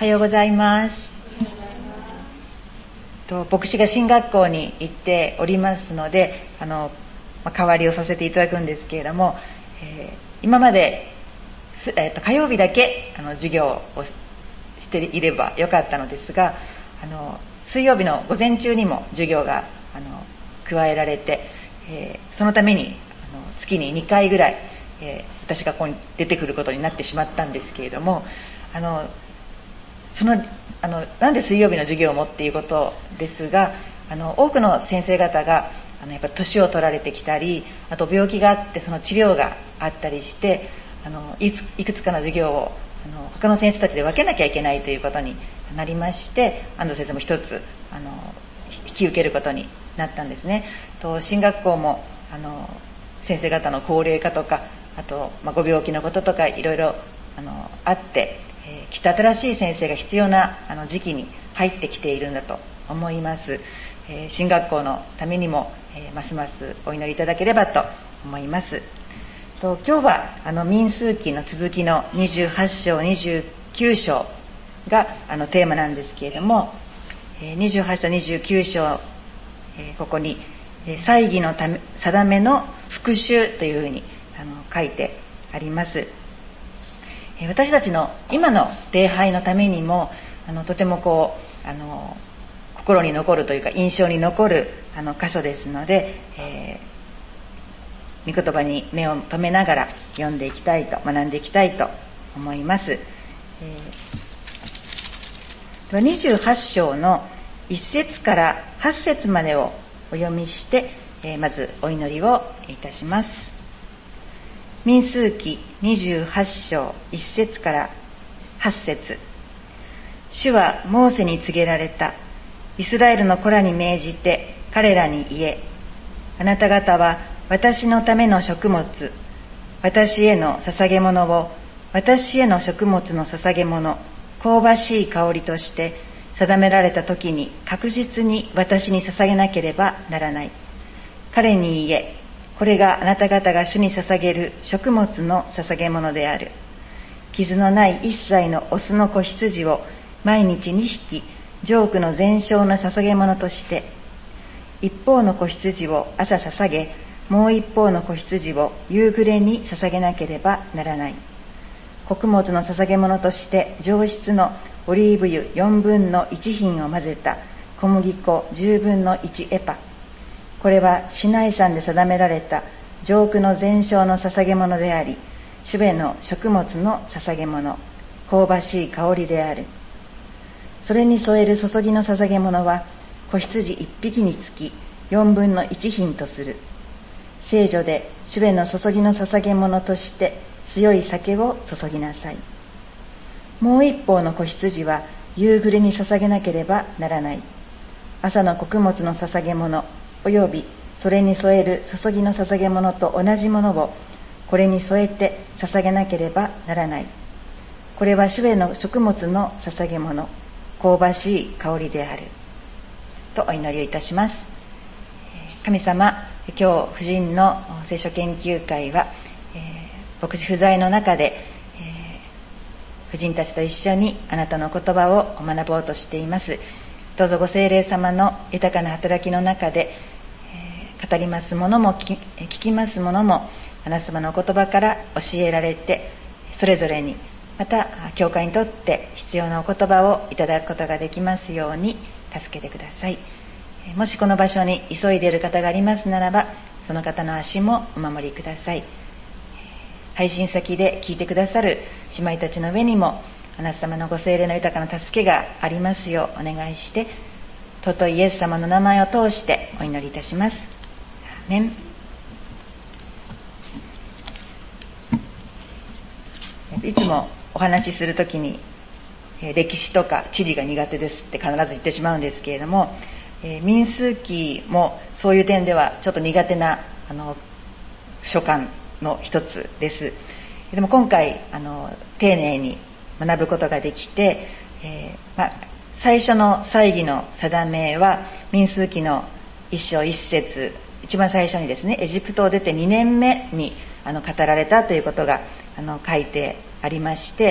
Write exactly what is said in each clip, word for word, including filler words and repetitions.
はようございます。と牧師が新学校に行っておりますので、あの、まあ、代わりをさせていただくんですけれども、えー、今まで、えー、と火曜日だけあの授業をしていればよかったのですが、あの水曜日の午前中にも授業があの加えられて、えー、そのためにあの月ににかいぐらい、えー、私がここに出てくることになってしまったんですけれども、あのそのあのなんで水曜日の授業もっていうことですが、あの多くの先生方があのやっぱり年を取られてきたり、あと病気があってその治療があったりして、あのいついくつかの授業をあの他の先生たちで分けなきゃいけないということになりまして、安藤先生も一つあの引き受けることになったんですね。と進学校もあの先生方の高齢化とか、あと、まあ、ご病気のこととかいろいろあのあって、えー、きっと新しい先生が必要なあの時期に入ってきているんだと思います。えー、進学校のためにも、えー、ますますお祈りいただければと思います。と今日はあの民数記の続きのにじゅうはち章にじゅうきゅう章があのテーマなんですけれども、えー、にじゅうはち章にじゅうきゅう章、えー、ここに、えー、祭儀のため定めの復習というふうにあの書いてあります。えー、私たちの今の礼拝のためにもあのとてもこうあの心に残るというか印象に残るあの箇所ですので、えー、御言葉に目を留めながら読んでいきたいと学んでいきたいと思います。えー、にじゅうはち章のいち節からはち節までをお読みして、えー、まずお祈りをいたします。民数記にじゅうはち章いち節からはち節。主はモーセに告げられた。イスラエルの子らに命じて彼らに言え、あなた方は私のための食物、私への捧げ物を、私への食物の捧げ物、香ばしい香りとして定められた時に確実に私に捧げなければならない。彼に言え、これがあなた方が主に捧げる食物の捧げ物である。傷のない一切のオスの子羊を毎日に匹、上句の全焼の捧げ物として、一方の子羊を朝捧げ、もう一方の子羊を夕暮れに捧げなければならない。穀物の捧げ物として上質のオリーブ油四分の一品を混ぜた小麦粉十分の一エパ。これはシナイ山で定められた上句の全焼の捧げ物であり、主への食物の捧げ物、香ばしい香りである。それに添える注ぎの捧げ物は子羊一匹につき四分の一品とする。聖女で主への注ぎの捧げ物として強い酒を注ぎなさい。もう一方の子羊は夕暮れに捧げなければならない。朝の穀物の捧げ物およびそれに添える注ぎの捧げ物と同じものをこれに添えて捧げなければならない。これは主への食物の捧げ物、香ばしい香りである。とお祈りをいたします。神様、今日婦人の聖書研究会は、えー、牧師不在の中で、えー、婦人たちと一緒にあなたの言葉を学ぼうとしています。どうぞご聖霊様の豊かな働きの中で、えー、語りますものも聞き、聞きますものもあなた様のお言葉から教えられて、それぞれにまた教会にとって必要なお言葉をいただくことができますように助けてください。もしこの場所に急いでいる方がありますならば、その方の足もお守りください。配信先で聞いてくださる姉妹たちの上にもあなた様のご聖霊の豊かな助けがありますようお願いして、尊いイエス様の名前を通してお祈りいたします。アーメン。いつもお話しするときに、えー、歴史とか地理が苦手ですって必ず言ってしまうんですけれども、えー、民数記もそういう点ではちょっと苦手なあの書簡の一つです。でも今回あの丁寧に学ぶことができて、えーまあ、最初の祭儀の定めは民数記の一章一節、一番最初にですね、エジプトを出てにねんめにあの語られたということがあの書いてありまして、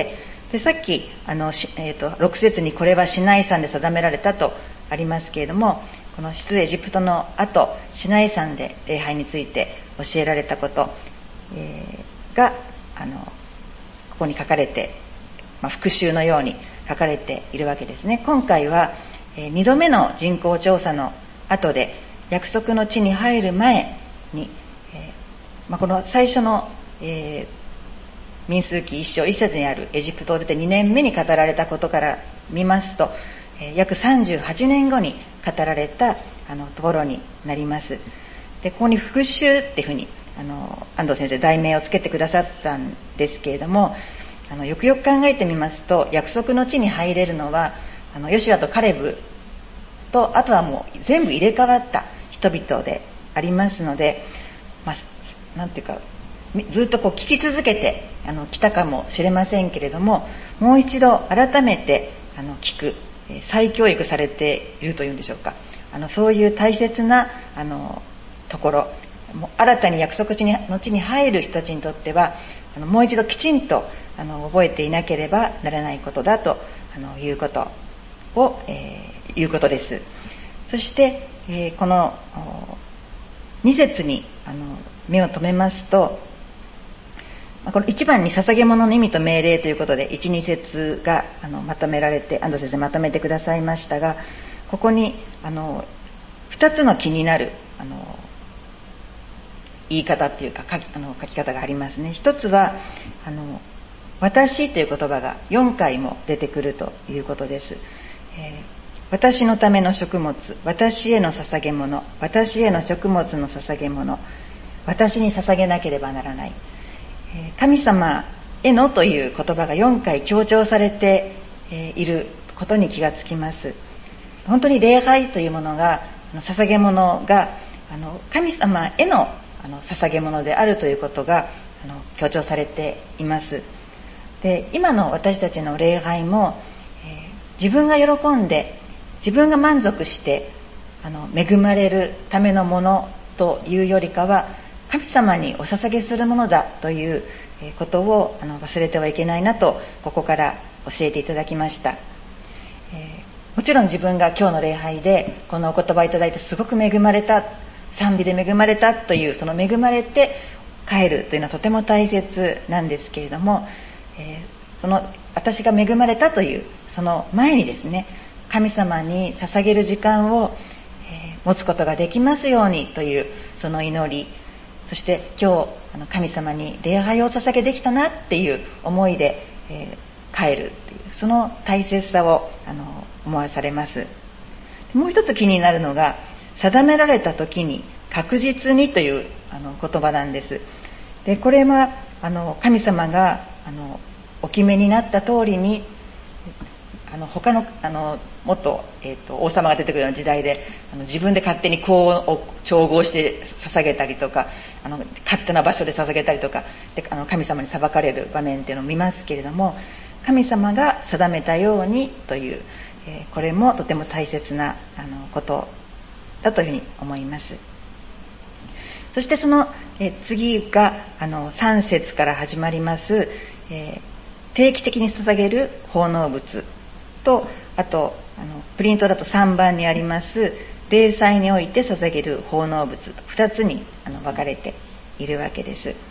で、さっき、あの、えっと、ろく節にこれはシナイ山で定められたとありますけれども、この出エジプトの後、シナイ山で礼拝について教えられたこと、えー、が、あの、ここに書かれて、まあ、復習のように書かれているわけですね。今回は、えー、二度目の人口調査の後で、約束の地に入る前に、えーまあ、この最初の、えー民数記一章一節にあるエジプトを出てにねんめに語られたことから見ますと、えー、約さんじゅうはちねんごに語られたあのところになります。で、ここに復習っていうふうにあの安藤先生題名をつけてくださったんですけれども、あのよくよく考えてみますと、約束の地に入れるのはあのヨシュアとカレブと、あとはもう全部入れ替わった人々でありますので、まあ、なんていうかずっとこう聞き続けてあの来たかもしれませんけれども、もう一度改めてあの聞く、再教育されているというんでしょうか、あのそういう大切なあのところ、もう新たに約束地にの地に入る人たちにとってはあのもう一度きちんとあの覚えていなければならないことだとあのいうことを、えー、いうことです。そして、えー、このに節にあの目を留めますと、この一番に捧げ物の意味と命令ということでいち、に節があのまとめられて、安藤先生まとめてくださいましたが、ここにあの二つの気になるあの言い方っていうか書き、あの書き方がありますね。一つはあの私という言葉がよんかいも出てくるということです。えー、私のための食物、私への捧げ物、私への食物の捧げ物、私に捧げなければならない。神様へのという言葉がよんかい強調されていることに気がつきます。本当に礼拝というものが、捧げ物が神様への捧げ物であるということが強調されています。で、今の私たちの礼拝も、自分が喜んで自分が満足して恵まれるためのものというよりかは、神様にお捧げするものだということをあの忘れてはいけないなと、ここから教えていただきました。えー、もちろん自分が今日の礼拝でこのお言葉いただいてすごく恵まれた、賛美で恵まれたという、その恵まれて帰るというのはとても大切なんですけれども、えー、その私が恵まれたというその前にですね、神様に捧げる時間を、えー、持つことができますようにというその祈り、そして今日あの神様に礼拝を捧げできたなっていう思いで、えー、帰るっていう、その大切さをあの思わされます。もう一つ気になるのが、定められた時に確実にというあの言葉なんです。で、これはあの神様があのお決めになった通りに、あの他のあのもっと、えー、と王様が出てくるような時代で、あの自分で勝手に香を調合して捧げたりとか、あの勝手な場所で捧げたりとかで、あの神様に裁かれる場面っていうのを見ますけれども、神様が定めたようにという、えー、これもとても大切なあのことだというふうに思います。そしてその、えー、次があのさん節から始まります、えー、定期的に捧げる奉納物と、あとあのプリントだとさんばんにあります礼祭において捧げる奉納物とふたつにあの分かれているわけです。えー、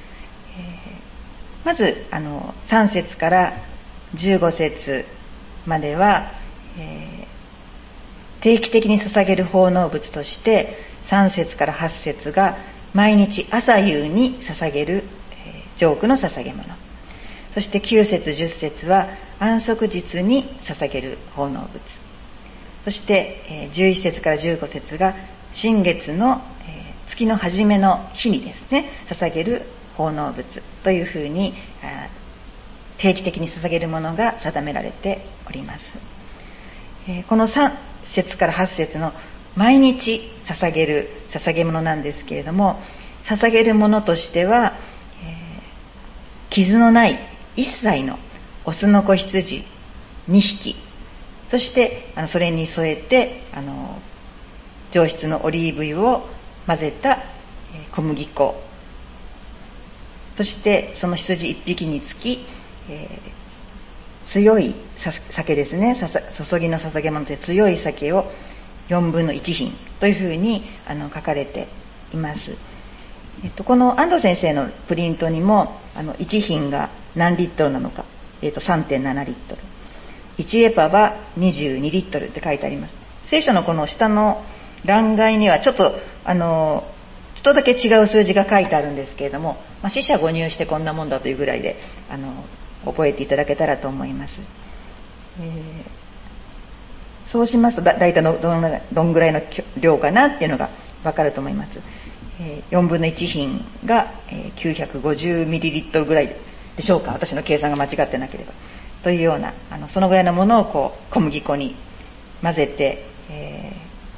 まずあのさん節からじゅうご節までは、えー、定期的に捧げる奉納物としてさん節からはち節が毎日朝夕に捧げる、えー、ジョークの捧げ物、そしてきゅう節じゅっ節は安息日に捧げる奉納物、そして、えー、じゅういち節からじゅうご節が新月の、えー、月の初めの日にですね捧げる奉納物というふうに定期的に捧げるものが定められております。えー、このさん節からはち節の毎日捧げる捧げ物なんですけれども、捧げるものとしては、えー、傷のない一切のオスの子羊にひき、そしてあのそれに添えてあの上質のオリーブ油を混ぜた小麦粉、そしてその羊一匹につき、え強い酒ですね、注ぎの捧げ物で強い酒をよんぶんのいち品というふうにあの書かれています。えっと、この安藤先生のプリントにもあのいち品が何リットルなのか、えっと、さんてんななリットル、いちエパはにじゅうにリットルって書いてあります。聖書のこの下の欄外にはちょっとあのちょっとだけ違う数字が書いてあるんですけれども、まあ、四捨五入してこんなもんだというぐらいであの覚えていただけたらと思います。えー、そうしますとだいたいどんぐらいの量かなっていうのがわかると思います。えー、よんぶんのいち品が、えー、きゅうひゃくごじゅうミリリットルぐらいでしょうか、私の計算が間違ってなければというようなあのそのぐらいのものをこう小麦粉に混ぜて、え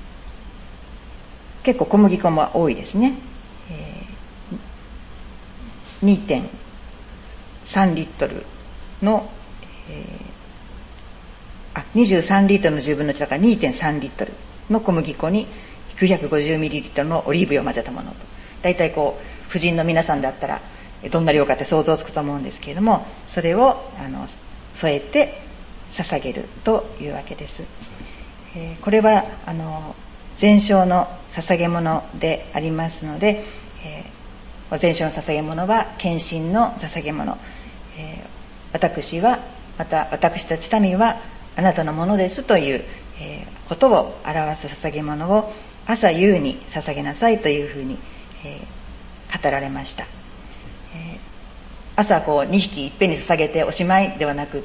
ー、結構小麦粉も多いですね、えー、にてんさんリットルの、えー、あにじゅうさんリットルのじゅうぶんのいちだから にてんさんリットルの小麦粉にきゅうひゃくごじゅうミリリットルのオリーブ油を混ぜたものと、だいたいこう婦人の皆さんだったらどんな量かって想像つくと思うんですけれども、それをあの添えて捧げるというわけです。えー、これはあの全焼の捧げ物でありますので、えー、全焼の捧げ物は献身の捧げ物、えー、私はまた私たち民はあなたのものですという、えー、ことを表す捧げ物を朝夕に捧げなさいというふうに、えー、語られました。えー、朝こうにひきいっぺんに捧げておしまいではなくって、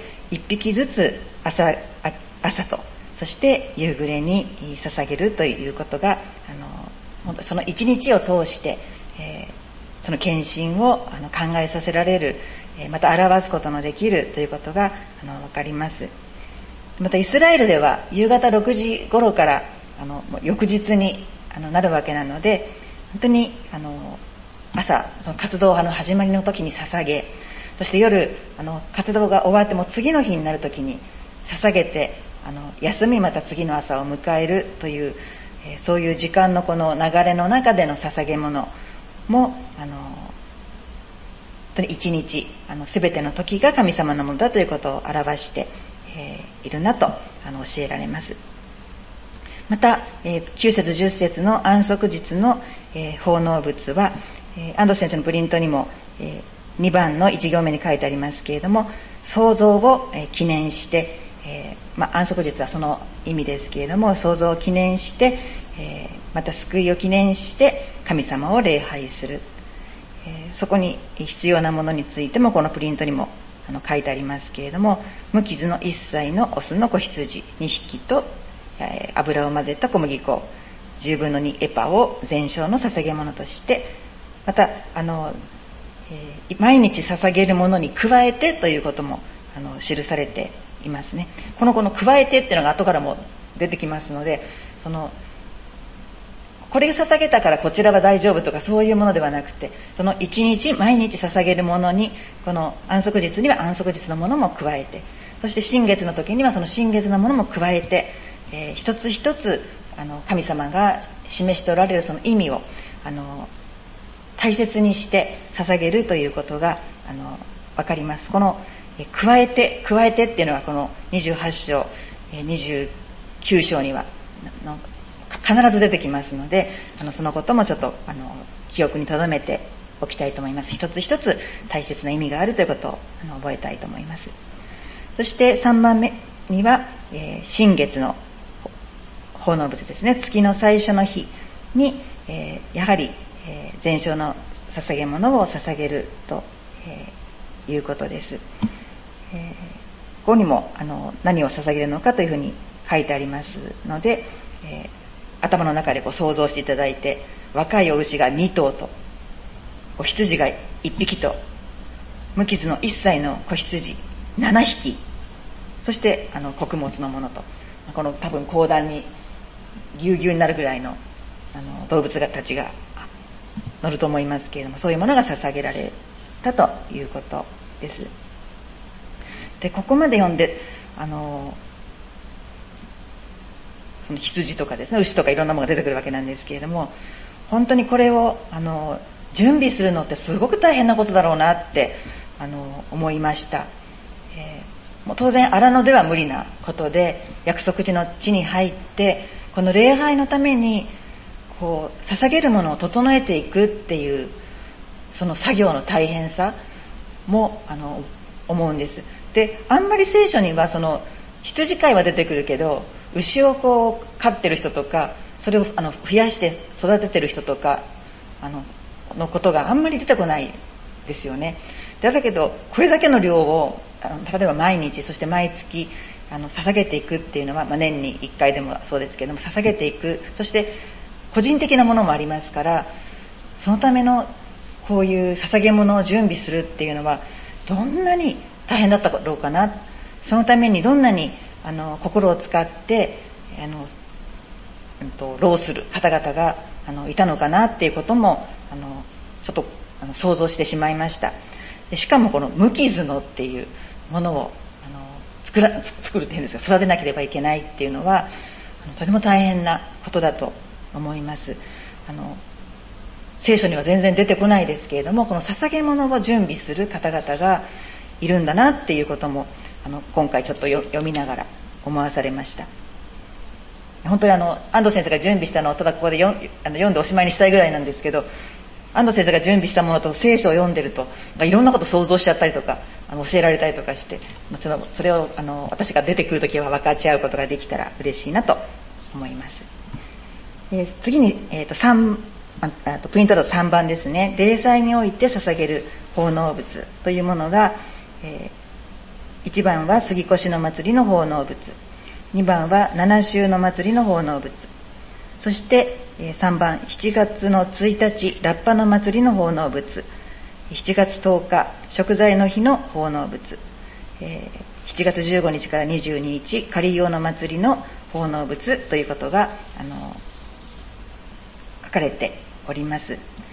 いっぴきずつ 朝, 朝とそして夕暮れに捧げるということが、あの本当その一日を通して、えー、その献身をあの考えさせられる、えー、また表すことのできるということがあの分かります。またイスラエルでは夕方ろくじ頃からあの翌日にあのなるわけなので、本当にあの朝その活動の始まりの時に捧げ、そして夜あの活動が終わっても次の日になる時に捧げて、あの休みまた次の朝を迎えるという、えー、そういう時間のこの流れの中での捧げ物もあの本当に一日あの全ての時が神様のものだということを表して、えー、いるなとあの教えられます。また、えー、きゅう節じゅっ節の安息日の、えー、奉納物は、えー、安藤先生のプリントにも、えー、にばんのいち行目に書いてありますけれども、創造を、えー、記念して、えーまあ、安息日はその意味ですけれども、創造を記念して、えー、また救いを記念して神様を礼拝する、えー、そこに必要なものについてもこのプリントにもあの書いてありますけれども、無傷の一歳のオスの子羊にひきと、えー、油を混ぜた小麦粉じゅうぶんのにエパを全焼の捧げ物として、またあの、えー、毎日捧げるものに加えてということもあの記されていますね。このこの加えてっていうのが後からも出てきますので、そのこれ捧げたからこちらは大丈夫とかそういうものではなくて、その一日毎日捧げるものに、この安息日には安息日のものも加えて、そして新月の時にはその新月のものも加えて、えー、一つ一つあの神様が示しておられるその意味をあの大切にして捧げるということがあの分かります。この加えて加えてっていうのはこのにじゅうはち章にじゅうきゅう章には必ず出てきますので、あのそのこともちょっとあの記憶に留めておきたいと思います。一つ一つ大切な意味があるということをあの覚えたいと思います。そしてさんばんめには、えー、新月の奉納物ですね。月の最初の日に、えー、やはり、えー、全焼の捧げ物を捧げると、えー、いうことです。えー、ここにもあの何を捧げるのかというふうに書いてありますので、えー、頭の中でこう想像していただいて、若いお牛がに頭と、お羊がいっぴきと、無傷のいっさいの子羊ななひき、そしてあの穀物のものと、この多分講談にぎゅうぎゅうになるぐらいの、あの動物たちが乗ると思いますけれども、そういうものが捧げられたということです。で、ここまで読んで、あのその羊とかですね、牛とかいろんなものが出てくるわけなんですけれども、本当にこれをあの準備するのってすごく大変なことだろうなってあの思いました。えーもう当然荒野では無理なことで、約束地の地に入ってこの礼拝のためにこう捧げるものを整えていくっていうその作業の大変さもあの思うんです。で、あんまり聖書にはその羊飼いは出てくるけど、牛をこう飼ってる人とか、それをあの増やして育ててる人とかあののことがあんまり出てこないですよね。だけどこれだけの量をあの例えば毎日、そして毎月あの捧げていくっていうのは、まあ、年にいっかいでもそうですけども捧げていく、そして個人的なものもありますから、そのためのこういう捧げ物を準備するっていうのはどんなに大変だったろうかな、そのためにどんなにあの心を使ってあの、うん、と労する方々があのいたのかなっていうこともあのちょっとあの想像してしまいました。でしかもこの無傷のっていうものをあの 作, ら作るっていうんですか、育てなければいけないっていうのはあのとても大変なことだと思います。あの聖書には全然出てこないですけれども、この捧げ物を準備する方々がいるんだなっていうこともあの今回ちょっと読みながら思わされました。本当にあの安藤先生が準備したのをただここで読んあの読んでおしまいにしたいぐらいなんですけど、安藤先生が準備したものと聖書を読んでるといろんなこと想像しちゃったりとかあの教えられたりとかして、そのそれをあの私が出てくるときは分かち合うことができたら嬉しいなと思います。えー、次に、えー、とさんああとプリントだとさんばんですね。礼祭において捧げる奉納物というものが、えー、いちばんは杉越の祭りの奉納物、にばんは七週の祭りの奉納物、そしてさんばんしちがつのついたちラッパの祭りの奉納物、しちがつとおか食材の日の奉納物、えー、しちがつじゅうごにちからにじゅうににち仮用の祭りの奉納物ということがあの書かれております。え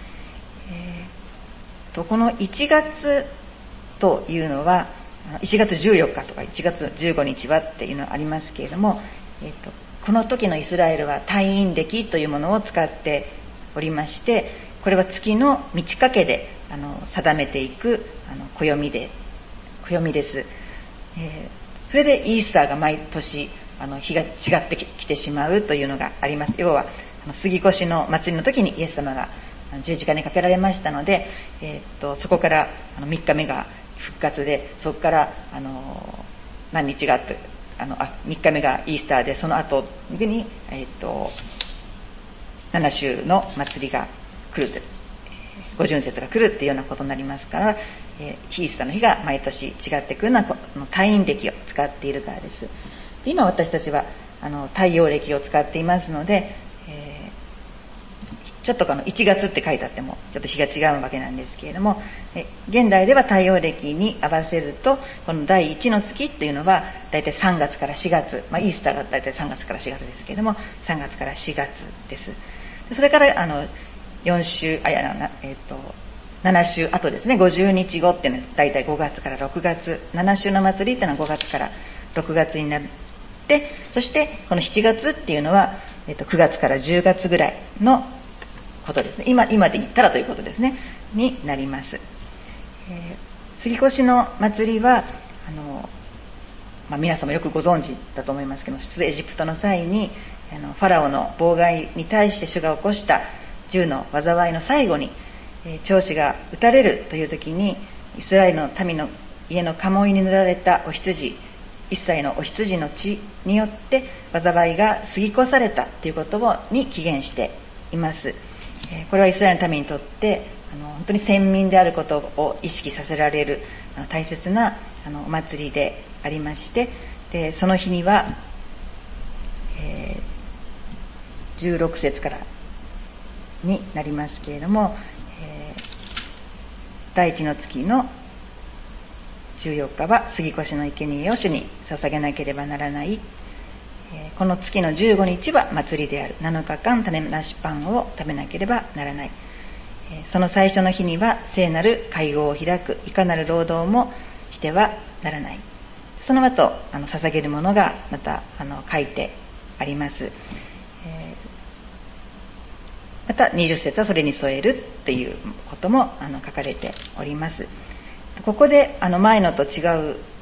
ー、とこのいちがつというのはいちがつじゅうよっかとかいちがつじゅうごにちはっていうのはありますけれども、えー、とこの時のイスラエルは太陰暦というものを使っておりまして、これは月の満ち欠けであの定めていくあの暦で暦です。えー、それでイースターが毎年あの日が違ってきてしまうというのがあります。要は杉越の祭りの時にイエス様が十字架にかけられましたので、えー、っとそこからあのみっかめが復活で、そこからあの何日があってあのあみっかめがイースターで、その後に、えー、っと七週の祭りが来ると、五巡節が来るっていうようなことになりますから、えー、イースターの日が毎年違ってくるのはこの太陰暦を使っているからです。で、今私たちはあの太陽暦を使っていますので、えー、ちょっとこのいちがつって書いてあってもちょっと日が違うわけなんですけれども、え現代では太陽暦に合わせるとこのだいいちの月っていうのはだいたいさんがつからしがつ、まあ、イースターがだいたいさんがつからしがつですけれどもさんがつからしがつです。でそれからあのよん週あやな、えー、となな週後ですね、ごじゅうにちごっていうのはだいたいごがつからろくがつ、なな週の祭りっていうのはごがつからろくがつになって、そしてこのしちがつっていうのは、えー、とくがつからじゅうがつぐらいのことですね。今今で言ったらということですねになります。えー、杉越の祭りはあの、まあ、皆様よくご存知だと思いますけど、出エジプトの際にあのファラオの妨害に対して主が起こしたじゅうの災いの最後に、えー、長子が撃たれるという時にイスラエルの民の家の家紋に塗られたお羊一切のお羊の血によって災いが過ぎ越されたということをに起源しています。えー、これはイスラエルの民にとってあの本当に先民であることを意識させられるあの大切なあのお祭りでありまして、でその日には、えー、じゅうろく節からになりますけれども、えー、第一の月のじゅうよっかは杉越の生贄を主に捧げなければならない。えー、この月のじゅうごにちは祭りである。なのかかん種なしパンを食べなければならない。えー、その最初の日には聖なる会合を開く。いかなる労働もしてはならない。その後あの捧げるものがまたあの書いてあります。えーまたにじゅっ節はそれに添えるっていうこともあの書かれております。ここであの前のと違う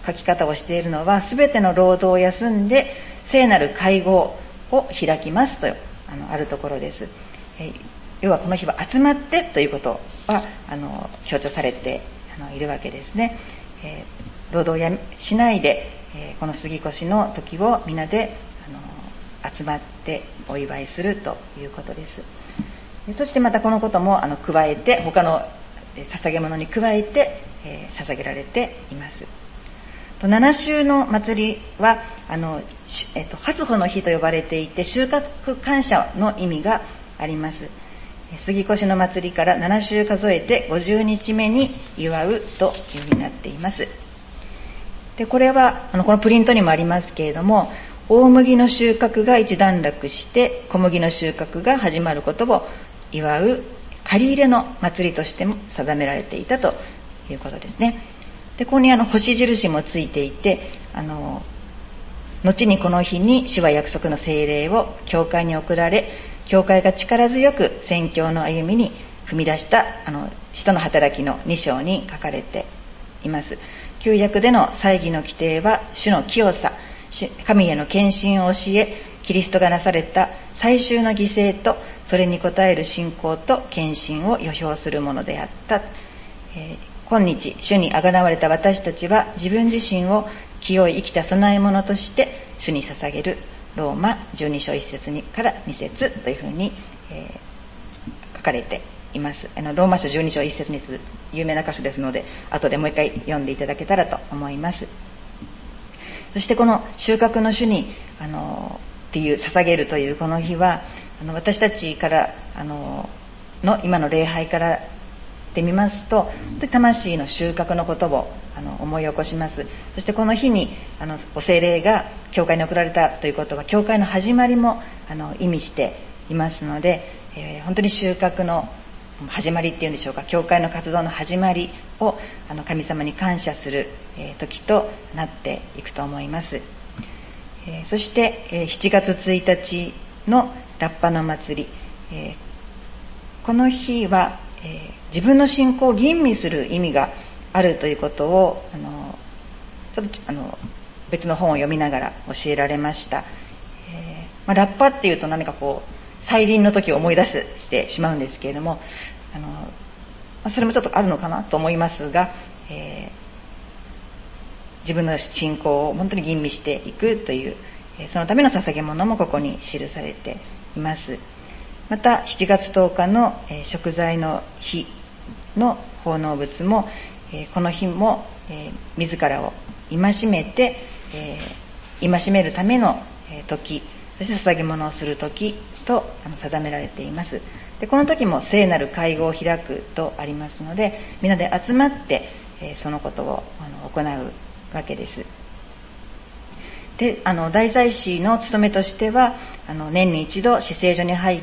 書き方をしているのは、すべての労働を休んで聖なる会合を開きますと、あの、あるところです。えー、要はこの日は集まってということは、あの、強調されてあのいるわけですね。えー、労働をやしないで、えー、この杉越の時を皆で、あの、集まってお祝いするということです。そしてまたこのことも、あの、加えて、他の捧げ物に加えて、えー、捧げられています。七週の祭りは、あの、えっと、初穂の日と呼ばれていて、収穫感謝の意味があります。杉越の祭りから七週数えてごじゅうにちめに祝うというふうになっています。で、これは、あの、このプリントにもありますけれども、大麦の収穫が一段落して、小麦の収穫が始まることを祝う借り入れの祭りとしても定められていたということですね。で、ここにあの星印もついていて、あの、後にこの日に主は約束の聖霊を教会に送られ、教会が力強く宣教の歩みに踏み出した、あの、使徒の働きのに章に書かれています。旧約での祭儀の規定は、主の清さ、神への献身を教え、キリストがなされた最終の犠牲と、それに応える信仰と献身を予表するものであった。えー、今日、主にあがなわれた私たちは、自分自身を清い生きた供え物として、主に捧げる。ローマじゅうに章いち節にからに節というふうに、えー、書かれています。あの、ローマ書じゅうに章いち節に節、有名な箇所ですので、後でもう一回読んでいただけたらと思います。そしてこの収穫の主に、あの、っていう捧げるというこの日は、あの、私たちから、あの、の今の礼拝からで見ますと、魂の収穫のことをあの思い起こします。そしてこの日にあのお聖霊が教会に送られたということは、教会の始まりもあの意味していますので、えー、本当に収穫の始まりっていうんでしょうか、教会の活動の始まりをあの神様に感謝する、えー、時となっていくと思います。えー、そして、えー、しちがつついたちのラッパの祭り、えー、この日は、えー、自分の信仰を吟味する意味があるということを、あの、ちょっとあの別の本を読みながら教えられました。えーまあ、ラッパっていうと何かこう再臨の時を思い出してしまうんですけれども、あの、まあ、それもちょっとあるのかなと思いますが、えー、自分の信仰を本当に吟味していくという、そのための捧げ物もここに記されています。またしちがつとおかの食材の日の奉納物も、この日も自らを戒めて、戒めるための時、そして捧げ物をする時と定められています。で、この時も聖なる会合を開くとありますので、みんなで集まってそのことを行うわけです。で、あの、大祭司の務めとしては、あの、年に一度、至聖所に入って、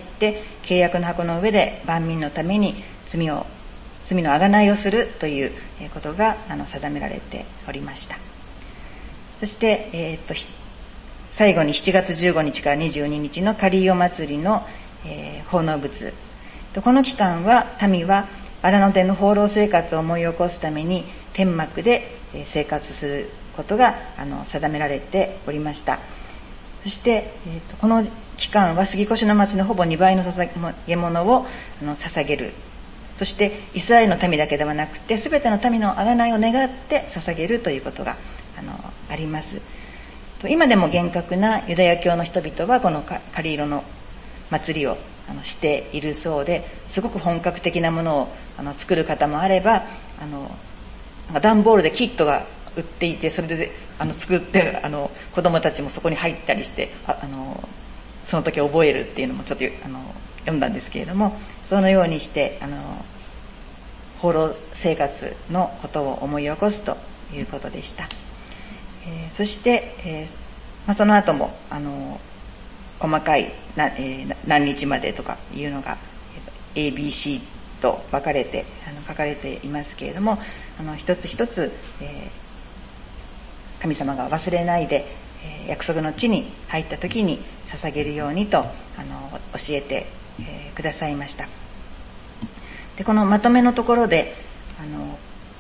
契約の箱の上で万民のために罪を、罪の贖いをするということが、あの、定められておりました。そして、えー、っと、最後にしちがつじゅうごにちからにじゅうににちのカリーオ祭りの、えー、奉納物。この期間は、民は、荒野での放浪生活を思い起こすために、天幕で生活することがあの定められておりました。そして、えー、とこの期間は杉越の祭のほぼにばいの捧げ物をあの捧げる。そしてイスラエルの民だけではなくて、すべての民の贖いを願って捧げるということが あのあります。今でも厳格なユダヤ教の人々はこのカリーロの祭りをあのしているそうで、すごく本格的なものをあの作る方もあれば、あの段ボールでキットが売っていて、それであの作ってあの子供たちもそこに入ったりして、ああのその時覚えるっていうのもちょっとあの読んだんですけれども、そのようにしてあの放浪生活のことを思い起こすということでした。えー、そして、えーまあ、その後もあの細かいな、えー、何日までとかいうのが エービーシー と分かれてあの書かれていますけれども、あの一つ一つ、えー神様が忘れないで、えー、約束の地に入った時に捧げるようにとあの教えて、えー、くださいました。で、このまとめのところで、あの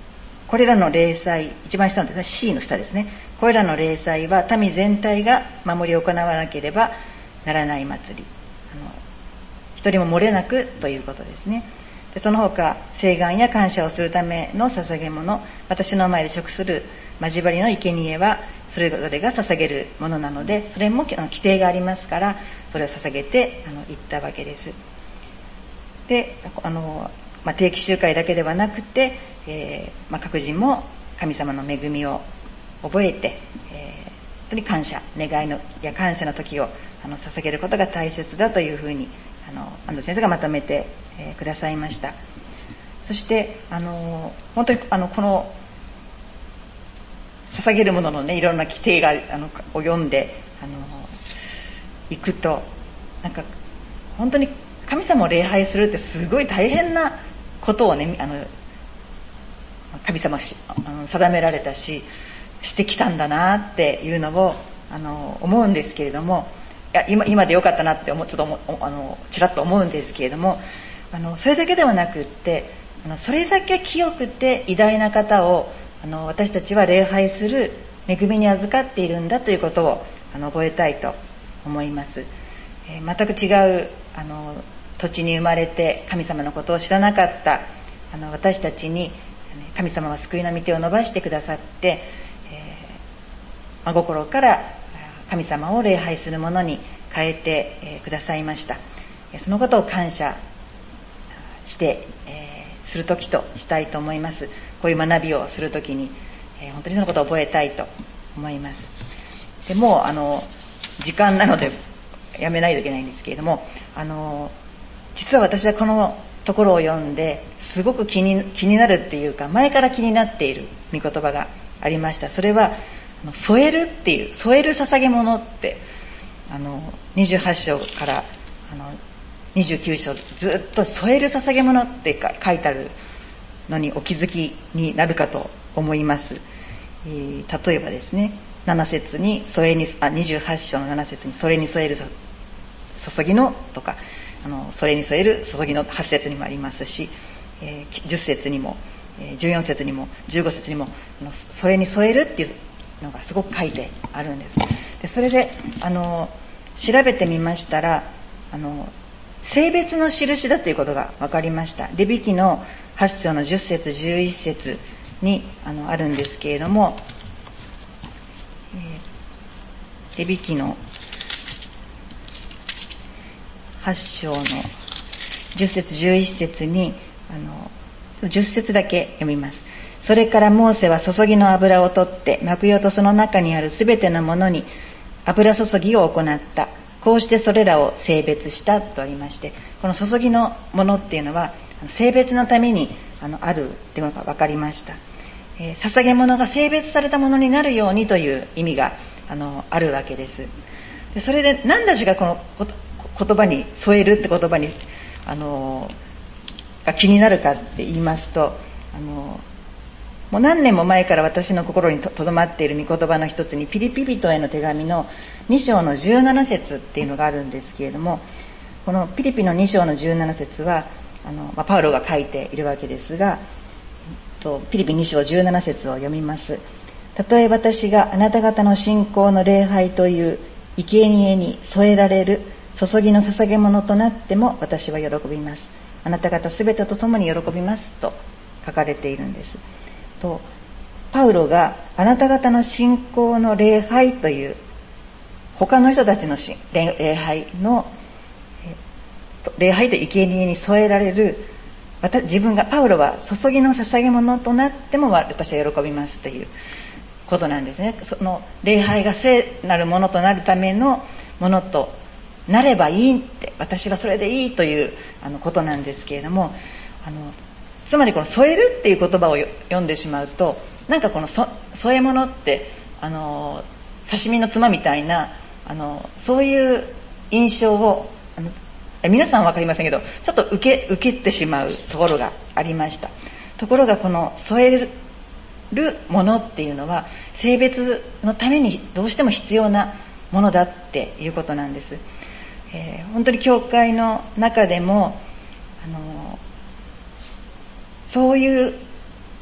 これらの例祭、一番下のですね、C の下ですね。これらの例祭は民全体が守り行わなければならない祭り。あの、一人も漏れなくということですね。でその他、請願や感謝をするための捧げ物、私の前で食する交わりの生贄は、それぞれが捧げるものなので、それも規定がありますから、それを捧げて、あの、言ったわけです。で、あの、まあ、定期集会だけではなくて、えーまあ、各人も神様の恵みを覚えて、えー、本当に感謝、願いのや感謝の時をあの捧げることが大切だというふうにあの安藤先生がまとめて、えー、くださいました。そしてあの本当にあのこの捧げるもののねいろんな規定があのを読んであのいくとなんか本当に神様を礼拝するってすごい大変なことをねあの神様しあの定められたししてきたんだなっていうのをあの思うんですけれども、いや 今, 今でよかったなって思ちょっと思あのちらっと思うんですけれども、あのそれだけではなくってあのそれだけ清くて偉大な方をあの私たちは礼拝する恵みに預かっているんだということをあの覚えたいと思います。えー、全く違うあの土地に生まれて神様のことを知らなかったあの私たちに神様は救いの御手を伸ばしてくださって、えー、真心から神様を礼拝するものに変えて、えー、くださいました。そのことを感謝して、えー、するときとしたいと思います。こういう学びをするときに、えー、本当にそのことを覚えたいと思います。でもうあの時間なのでやめないといけないんですけれども、あの実は私はこのところを読んですごく気に気になるっていうか前から気になっている御言葉がありました。それは添えるっていう添える捧げ物ってあのにじゅうはち章からあのにじゅうきゅう章ずっと添える捧げ物って書いてあるのにお気づきになるかと思います。えー、例えばですねなな節に添えにあにじゅうはち章のなな節にそれに添える注ぎのとかあのそれに添える注ぎのはち節にもありますし、えー、じゅっ節にも、えー、じゅうよん節にもじゅうご節にもあのそれに添えるっていうのがすごく書いてあるんです。でそれであの調べてみましたらあの性別の印だということが分かりました。レビ記のはち章のじゅっ節じゅういち節にあのあるんですけれども、えー、レビ記のはち章のじゅっ節じゅういち節にあのじゅっ節だけ読みます。それからモーセは注ぎの油を取って幕屋とその中にあるすべてのものに油注ぎを行った。こうしてそれらを性別したとありまして、この注ぎのものっていうのは性別のためにあのあるっていうのが分かりました。えー、捧げ物が性別されたものになるようにという意味があのあるわけです。でそれで何だしがこのこと言葉に添えるって言葉にあのが気になるかって言いますと、あのもう何年も前から私の心にとどまっている御言葉の一つにピリピ人への手紙のに章のじゅうなな節っていうのがあるんですけれども、このピリピのに章のじゅうなな節はあの、まあ、パウロが書いているわけですが、とピリピに章じゅうなな節を読みます。たとえ私があなた方の信仰の礼拝という生贄に添えられる注ぎの捧げ物となっても私は喜びます。あなた方すべてと共に喜びますと書かれているんです。とパウロがあなた方の信仰の礼拝という他の人たちの礼拝の礼拝と生贄に添えられる自分がパウロは注ぎの捧げ物となっても私は喜びますということなんですね。その礼拝が聖なるものとなるためのものとなればいいって私はそれでいいというあのことなんですけれども、あのつまりこの添えるっていう言葉を読んでしまうとなんかこのそ添え物ってあの刺身のつまみたいなあのそういう印象をあの皆さんはわかりませんけどちょっと受け受けてしまうところがありました。ところがこの添えるものっていうのは性別のためにどうしても必要なものだっていうことなんです。えー、本当に教会の中でもあのそういう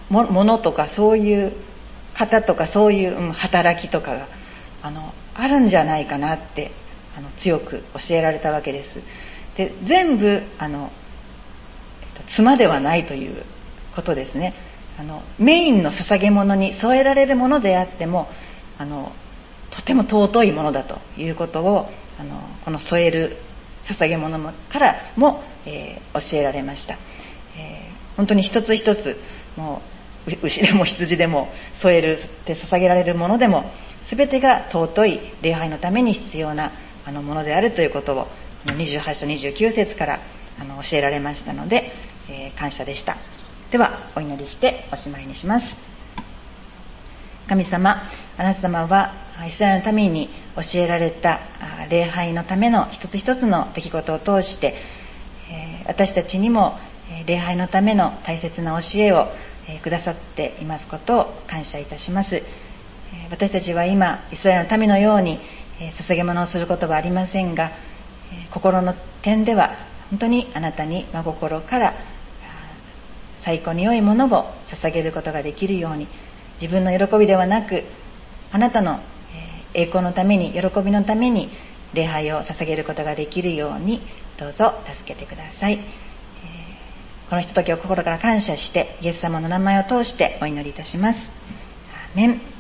ものとかそういう方とかそういう、うん、働きとかがあのあるんじゃないかなってあの強く教えられたわけです。で、全部あの、えっと、妻ではないということですね。あのメインの捧げ物に添えられるものであってもあのとても尊いものだということをあのこの添える捧げ物からも、えー、教えられました。えー、本当に一つ一つもう牛でも羊でも添えるって捧げられるものでも全てが尊い礼拝のために必要なあのものであるということをにじゅうはちとにじゅうきゅう節からあの教えられましたので、えー、感謝でした。ではお祈りしておしまいにします。神様、あなた様はイスラエルのために教えられた礼拝のための一つ一つの出来事を通して、私たちにも礼拝のための大切な教えをくださっていますことを感謝いたします。私たちは今イスラエルの民のように捧げ物をすることはありませんが、心の点では本当にあなたに真心から最高に良いものを捧げることができるように、自分の喜びではなくあなたの栄光のために、喜びのために礼拝を捧げることができるようにどうぞ助けてください。このひとときを心から感謝してイエス様の名前を通してお祈りいたします。アーメン。